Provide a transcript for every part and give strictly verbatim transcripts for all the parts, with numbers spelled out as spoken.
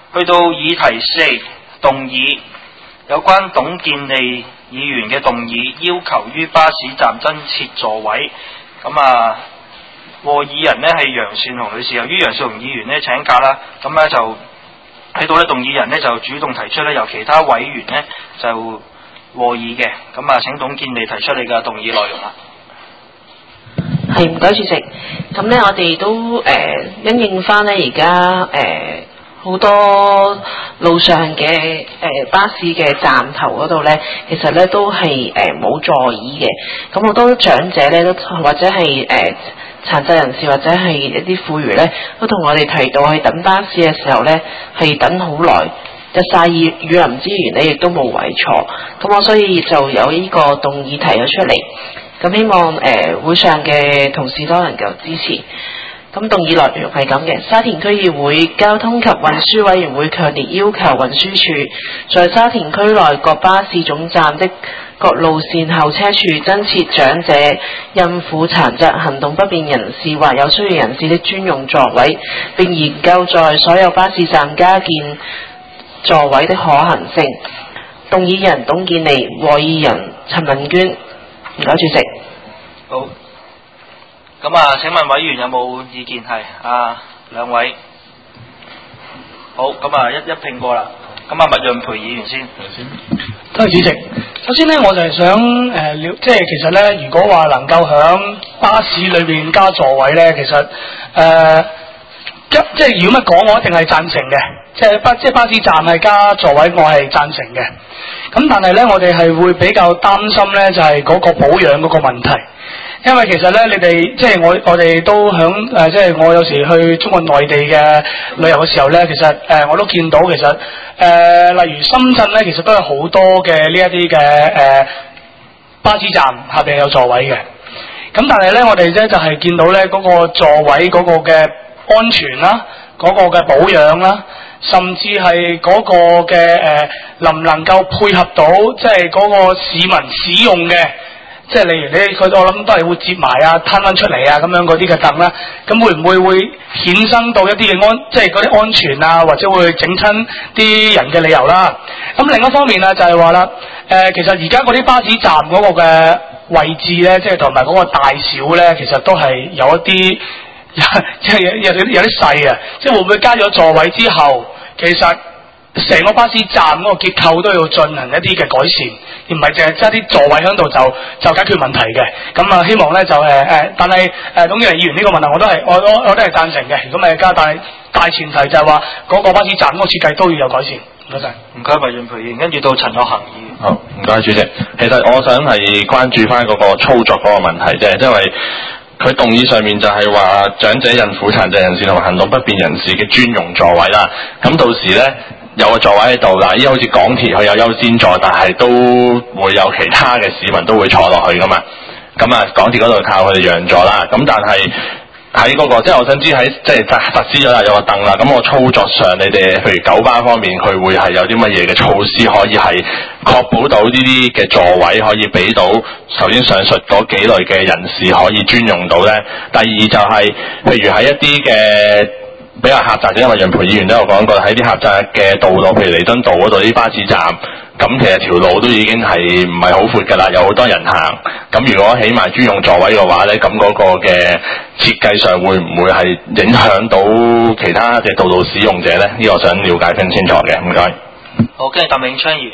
去到議題四，動議有關董建利議員嘅動議，要求於巴士站增設座位。咁啊，和議人呢係楊善雄女士，由於楊善雄議員呢請假啦，咁呢就喺度呢，動議人呢就主動提出呢，由其他委員呢就和議嘅。咁啊，請董建利提出你嘅動議內容啦。 係，唔該主席。咁呢，我哋都誒、呃、因應翻呢而家誒好多路上嘅誒、呃、巴士嘅站頭嗰度呢，其實呢都係誒冇座椅嘅。咁好多長者呢，都或者係誒、呃、殘疾人士或者係一啲婦孺呢，都同我哋提到喺等巴士嘅時候呢，係等好耐，日曬雨雨淋之餘呢，亦都冇位坐。咁我所以就有呢個動議提咗出嚟。咁希望誒、呃、會上嘅同事都能夠支持。咁動議內容係咁嘅：沙田區議會交通及運輸委員會強烈要求運輸署在沙田區內各巴士總站的各路線候車處增設長者、孕婦、殘疾、行動不便人士或有需要人士的專用座位，並研究在所有巴士站加建座位的可行性。動議人董建利，和議人陳文娟。唔該，主席。 好。咁啊，請問委員有冇意見？係啊，兩位。好，咁啊，一一拼過啦。咁啊，麥潤培議員先。 多謝主席。首先呢，我就係想誒了、呃，即係其實呢，如果話能夠響巴士裏邊加座位呢，其實誒、呃，即即係如果乜講，我一定係贊成嘅。即係巴即係巴士站係加座位，我係贊成嘅。咁但係呢，我哋係會比較擔心呢，就係、是、嗰個保養嗰個問題。因為其實呢，你哋即係我我哋都響誒、呃，即係我有時去中國內地嘅旅遊嘅時候呢，其實誒、呃、我都見到其實誒、呃，例如深圳呢，其實都有好多嘅呢一啲嘅誒巴士站下邊有座位嘅。咁但係呢，我哋呢就係、是、見到呢嗰、那個座位嗰個嘅安全啦，嗰、那個嘅保養啦，甚至係嗰個嘅誒、呃、能唔能夠配合到即係嗰個市民使用嘅。即係例如你佢我諗都係會摺埋啊、攤翻出嚟啊咁樣嗰啲嘅凳啦，咁會唔會會衍生到一啲嘅安，即係嗰啲安全啊，或者會整親啲人嘅理由啦？咁另一方面啊，就係話啦，誒、呃、其實而家嗰啲巴士站嗰個嘅位置咧，即係同埋嗰個大小咧，其實都係有一啲，即係有有啲有啲細啊！即係會唔會加咗座位之後，其實成個巴士站嗰個結構都要進行一啲嘅改善，而唔係淨係揸啲座位喺度就就解決問題嘅。咁啊，希望咧就誒誒、呃，但係誒董建利議員呢個問題我都係我我我都係贊成嘅。如果咪加大大前提就係話嗰個巴士站嗰個設計都要有改善。唔該晒。唔該，麥潤培議員，跟住到陳樂行議員。 好，唔該主席。其實我想係關注翻嗰個操作嗰個問題啫，因為佢動議上面就係話長者、孕婦、殘疾人士同埋行動不便人士嘅專用座位啦。咁到時咧，有個座位喺度嗱，依家好似港鐵佢有優先座，但係都會有其他嘅市民都會坐落去噶嘛。咁啊，港鐵嗰度靠佢哋讓座啦。咁但係喺嗰個，即係我想知喺即係實施咗啦，有個凳啦。咁我操作上，你哋譬如九巴方面，佢會係有啲乜嘢嘅措施可以係確保到呢啲嘅座位可以俾到頭先上述嗰幾類嘅人士可以專用到呢？第二就係、是、譬如喺一啲嘅比較狹窄嘅，因為楊培議員都有講過，喺啲狹窄嘅道路，譬如彌敦道嗰度啲巴士站，咁其實條路都已經係唔係好闊㗎啦，有好多人行。咁如果起埋專用座位嘅話咧，咁嗰個嘅設計上會唔會係影響到其他嘅道路使用者咧？呢、這個我想了解更清楚嘅，唔該。 好，跟住鄧永昌議員。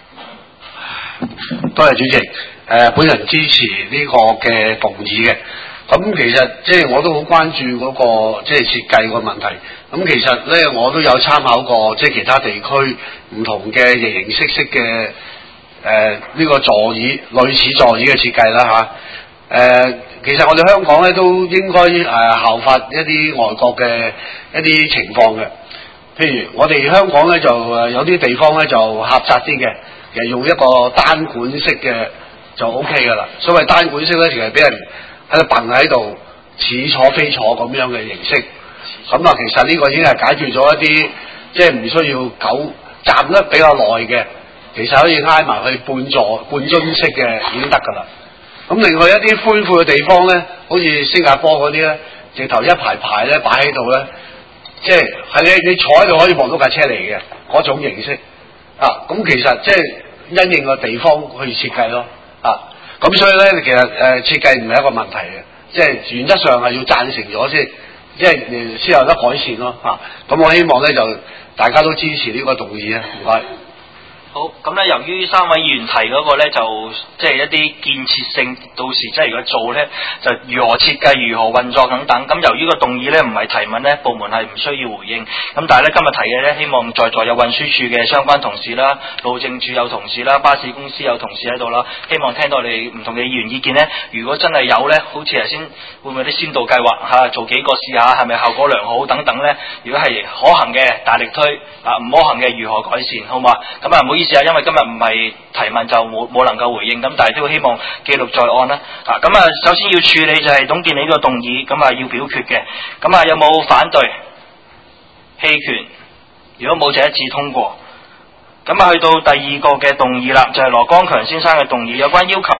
多謝主席。誒、呃，本人支持呢個嘅動議嘅。咁其實即係我都好關注嗰、那個即係設計個問題。咁其實咧，我都有參考過即係其他地區唔同嘅形形色色嘅誒呢個座椅類似座椅嘅設計啦嚇。誒、呃，其實我哋香港咧都應該誒、呃、效法一啲外國嘅一啲情況嘅。譬如我哋香港咧就誒有啲地方咧就狹窄啲嘅，其實用一個單管式嘅就 O K 噶啦。所謂單管式咧，其實俾人喺度掟喺度似坐非坐咁樣嘅形式，咁啊其實呢個已經係解決咗一啲即係唔需要久站得比較耐嘅，其實可以挨埋去半座半樽式嘅已經得㗎啦。咁另外一啲寬闊嘅地方咧，好似新加坡嗰啲咧，直頭一排排咧擺喺度咧， 即係係你你坐喺度可以望到架車嚟嘅嗰種形式啊。咁其實即係因應個地方去設計咯啊。咁所以咧，其實誒、呃、設計唔係一個問題嘅，即係原則上係要贊成咗先，即係先有得改善咯嚇。咁、啊、我希望咧就大家都支持呢個動議啊，唔該。 好，咁咧由於三位議員提嗰個咧就即係一啲建設性，到時即係如果做咧就如何設計、如何運作等等。咁由於個動議咧唔係提問咧，部門係唔需要回應。咁但係咧今日提嘅咧，希望在座有運輸署嘅相關同事啦、路政署有同事啦、巴士公司有同事喺度啦，希望聽到你唔同嘅議員意見咧。如果真係有咧，好似頭先會唔會啲先導計劃嚇，做幾個試下係咪效果良好等等咧？如果係可行嘅，大力推；啊唔可行嘅，如何改善？好嘛？咁啊唔好意思啊，因為今日唔係提問就冇冇能夠回應，咁但係都希望記錄在案啦。啊，咁啊，首先要處理就係董建你呢個動議，咁啊要表決嘅。咁啊有冇反對？棄權？如果冇就一致通過。咁啊去到第二個嘅動議啦，就係羅光強先生嘅動議，有關要求。